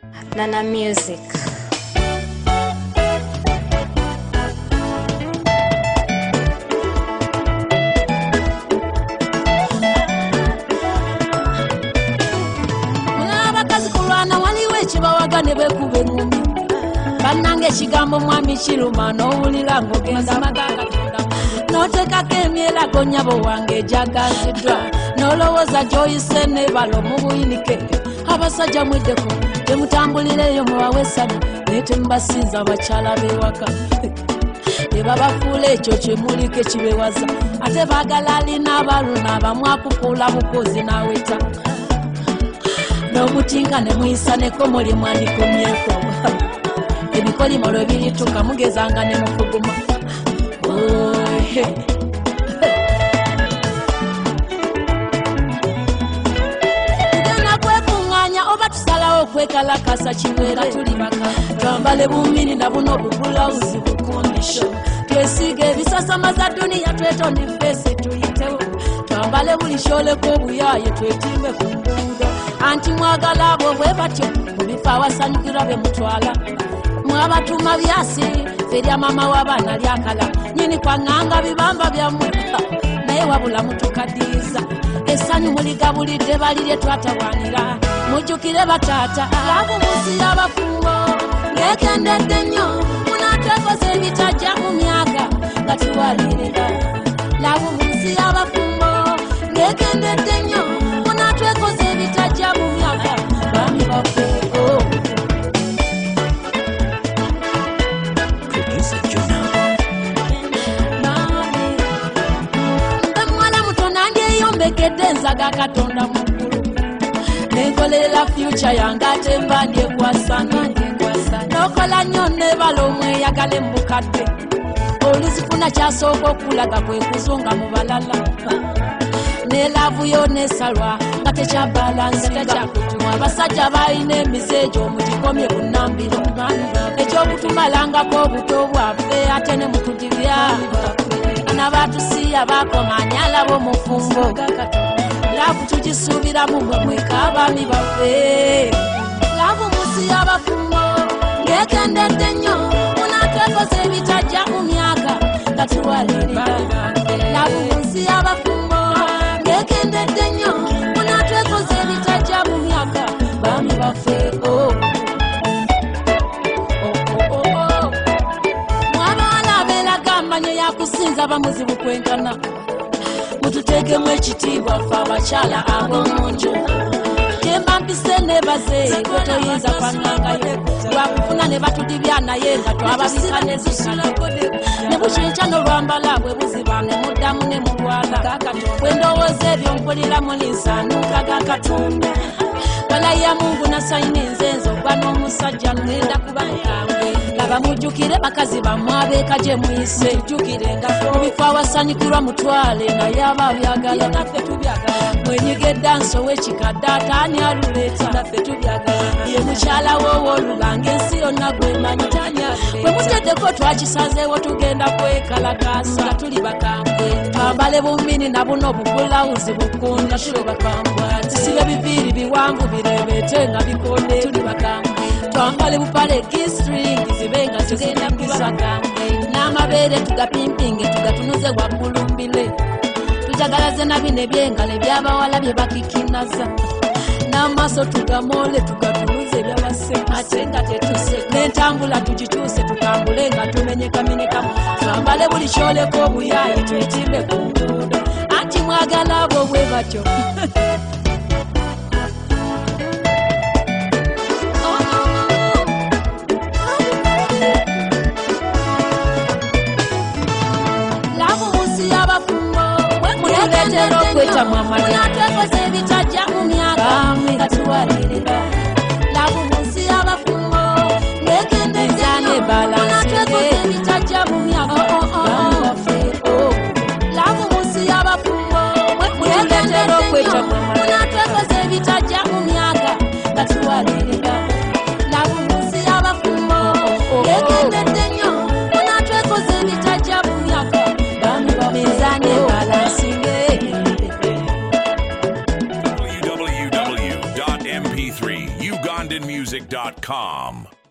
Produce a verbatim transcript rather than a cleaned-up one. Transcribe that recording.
Nana Music. Mulabakazi kulwana waliwe chibawagane bekube ngumi. Banange chigambo mwami chiluma no ulira ngogenda maganga tunda. Noteka kemyela gonyabo wange jagazidwa. Nolowoza Joyce ne balo mubuyinike. Abasajja mwedeko temutambulire yo muwawesana nete mbasinza abachala bewaka. Eba bafule ekyo kyemulike kibewaza ate bagala alina abaluna bamwakukula bukozi naweta n'omutinga ne muyisaneko muli mwandikomyeko ebikolimo lwe birituka mugezanga ne mukuguma. Tugenda kwekunganya oba tusalawo okwekalakasa kibeera tuli baka twambale bumini na buno bubulawuzi bukundisho twesige ebisasamaza duniya twetone fesi tuyitewo twambale buli sholeko obuyaye twetimbe ku nguudo anti mwagala abo bwe batyo mubifa awasanyukira be mutwala mwabatuma byasi ferya mama w'abaana lyakala nyini kwaŋŋanga bibamba byammwe naye wabula mutukaddiyiza essanyu muligabulidde balirye twatawaanira mujjukire bataata laavu munsi y'abafumbo ng'ekendedde nnyo munaatekoze ebitajja mu myaka nga tuwalirira laavu munsi y'abafumbo ng'ekendedde nnyo munaatekoze ebitajja mu myaka bami bafeeko. Mbekedde nzaga Katonda mukulu nenkolerera future yange ate mba ndyekwasana nokola nnyo nebala omweyagale mu bukadde oluzifuna kyasooka okulaga kwe kuzunga mu balala ne laavu yo nesalwa nga tekyabalansinga abasajja balina emizeejo omutikomye ku nnambiro ekyokutumalangako obuto bwaffe ate ne mutudibya nabatusiya bakomanya bo mufumbo laavu tugisuubiramu mwe mweka abaami baffe laavu munsi y'abafumbo ng'ekendedde nnyo munaatekoze ebitajja mu myaka nga tuwalirira laavu munsi y'abafumbo ng'ekendedde nnyo munaatekoze ebitajja mu myaka baami baffe. Yakusinza bamuzibu kwenkana mututegemu ekitiibwa ffe abakyala ab'omunju kyemba mpise nebaze gwe toyinza kwaŋŋangayo lwakufuna ne batudibya naye nga twababika nezisala ne bukyenkya n'olwambala bwe buziba ne muddamu ne mulwala bwe ndowooza ebyo mpulira mulinsaanuuka ga Katonda walaya Mungu na sayini nzenzo gwa n'omusajja ngenda kuba mukambwe abamujjukire bakazi bamwabeeka gye muyise jjukire nga mubifo awasanyukirwa mutwale naye aba byagala naffe tubyagala mwenyige danso w'ekikadde ataani aluleeta naffe tubyagala ye mukyala w'owoolulanga ensi yonna gwemanyi bwe muteddeko twakisazeewo tugenda kwekalakaasa nga tuli bakambwe twambale bumini na buno bubulawuzi bukunda tuli bakambwe tisibe biviiri biwanvu birebeete nga bikonde tuli bakambwe twambale bupale gistringi zibenga tugenda kubakambwe n'amabeere tugapimpinge tugatunuze waggulumbile tujagalaze na bino ebyengalo ebyabawala bye bakikinaza n'amaaso tugamole tugatunuze ebyabase ate nga tetuse n'entambula tugikyuse tutambule nga tumenyekamenyekamu twambale buli kyoleko obuyayi twetimbe ku nguudo anti mwagala abo bwe batyo. Kweta mwamali munaatekoze ebitajja mu myaka nga tuwalirira laavu munsi y'abafumbo ng'ekendedde nnyo munaatekoze ebitajja mu myaka laavu munsi y'abafumbo ng'ekendedde nnyo munaatekoze ebitajja mu myaka nga tuwalirira laavu munsi y'abafumbo ng'ekendedde nnyo munaatekoze ebitajja mu myaka bami bamizane balansinge music dot com.